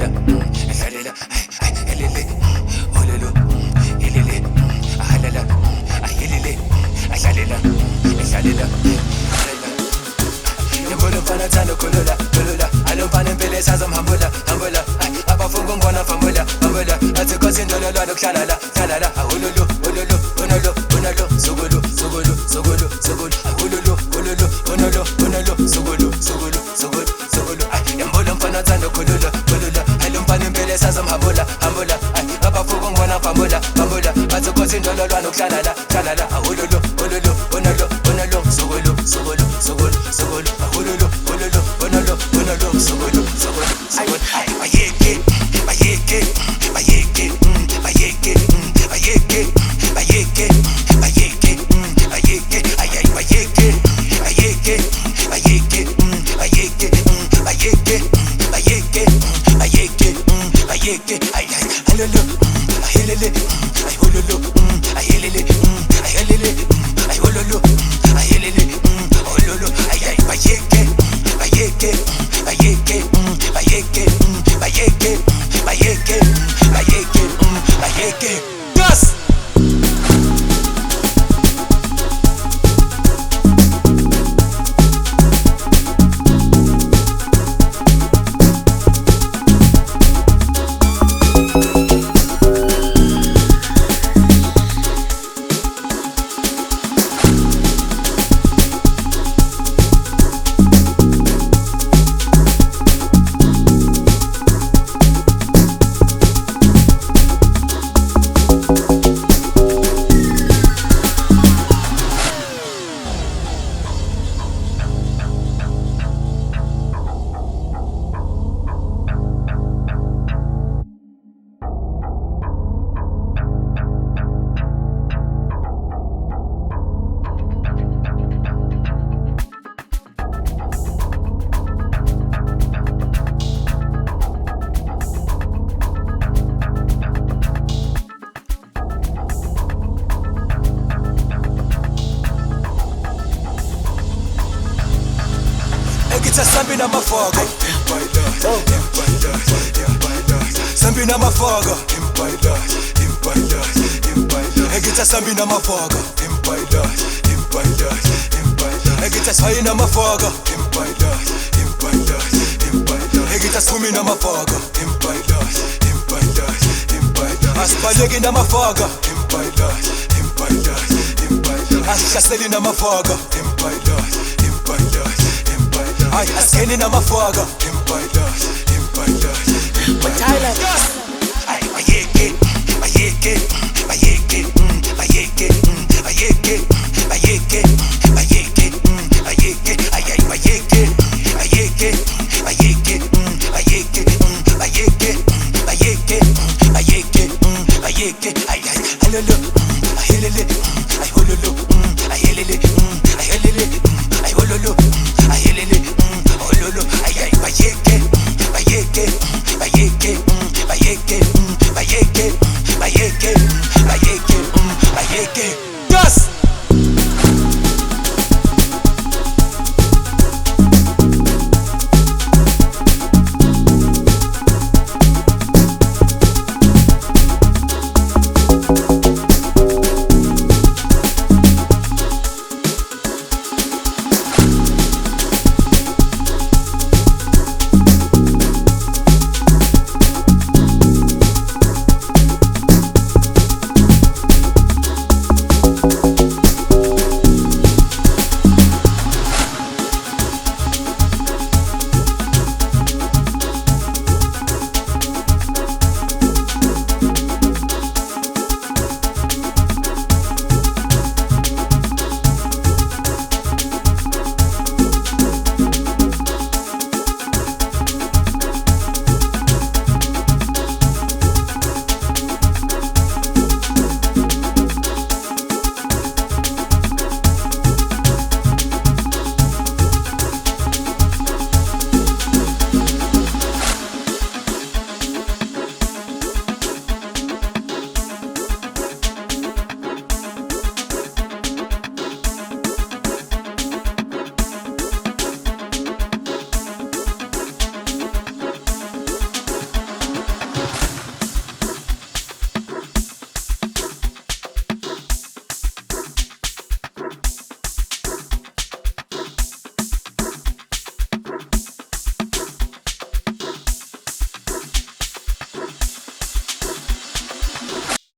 Ahlalela, elele, ololo, elele, ahlalela, ayelele, ahlalela, ahlalela. Yembolo mfana thando khulula, khulula. Alomfana impela esazomhambula, hambula. Abafunga ngona famula, famula. Athi khosi indololo lokuhlala la, hlala la. Ululu, ululu, unolo, unolo, sukulu, sukulu, sukulu, sukulu. Ululu, ululu, unolo, unolo, sukulu, sukulu, sukulu, sukulu. Yembolo mfana thando khulula, khulula. Alomfana impela esazomhambula, hambula. Abafunga ngona famula, famula. Athi khosi indololo lokuhlala la, hlala la. Ululu, ululu, unolo, unolo, sukulu, sukulu, sukulu, sukulu. Ululu, ululu, unolo, unolo, sukulu, sukulu, sukulu. Bayeke, bayeke, bayeke, bayeke, bayeke, bayeke, bayeke, bayeke, ayay bayeke, bayeke, bayeke, bayeke, bayeke, bayeke, bayeke, bayeke, ayay halulu, ayelele, ay hululu, ayelele, ayelele, ay hululu, ayelele, hululu, ayay bayeke, bayeke, bayeke, bayeke, bayeke, bayeke, bayeke, bayeke. Yes. Ekitha sambi namafogo, sambi namafogo, ekitha sambi namafogo, ekitha sayi namafogo, ekitha sumi namafogo, asibaleki namafogo, asihlaseli namafogo, ay askeni namafogo, ay bayeke, bayeke, bayeke, bayeke, bayeke, bayeke, bayeke, bayeke, ayay bayeke, bayeke, bayeke, bayeke, bayeke, bayeke, bayeke, bayeke, ayay halulu.